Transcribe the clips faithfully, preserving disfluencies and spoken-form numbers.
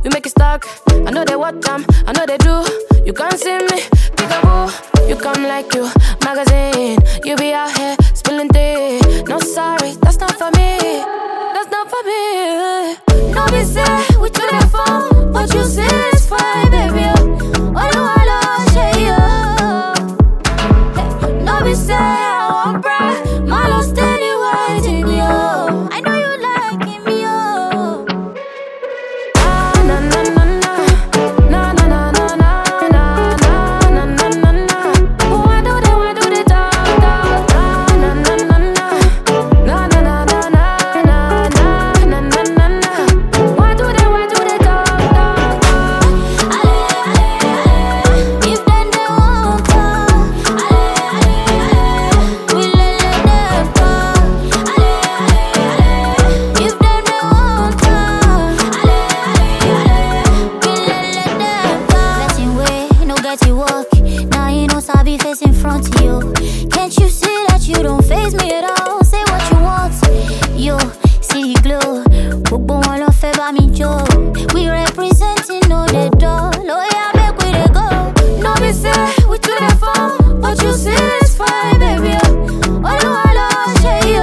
you make it stuck. I know they what time, I know they do. You can't see me, peekaboo. You come like you, magazine. You be out here spilling tea. No sorry, that's not for me. That's not for me. No be say we do that phone, but you say it's fine, baby. Oh, no, I love you. No be say I want brag, my lost anyway, take me oh. I know you like me oh. Ah, na na na na, na na na na na na na na na na. Why do they, why do they talk talk? Ah, na na na na, na na na na na na na na na na. Why do they, why do they talk talk? Ale ale ale, if them they won't come, ale ale ale, we let them come. Ale ale ale, if them they won't come, ale ale ale, we let them come. Getting way, no get it work. Now you know sabi face in front of you. Can't you see that you don't faze me at all? Say what you want, yo, see the glow. Gbogbo wọn ló fẹ́ bá mi jó. We representing no dey dull. Oh yeah, make we dey go. No be say we do the phone, but you say it's fine, baby. Oh no, I love you.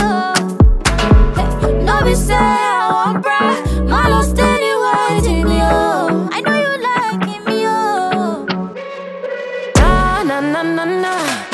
No be say I want brag, my lost anyway, take me oh. I know you like me oh. Na na na na na.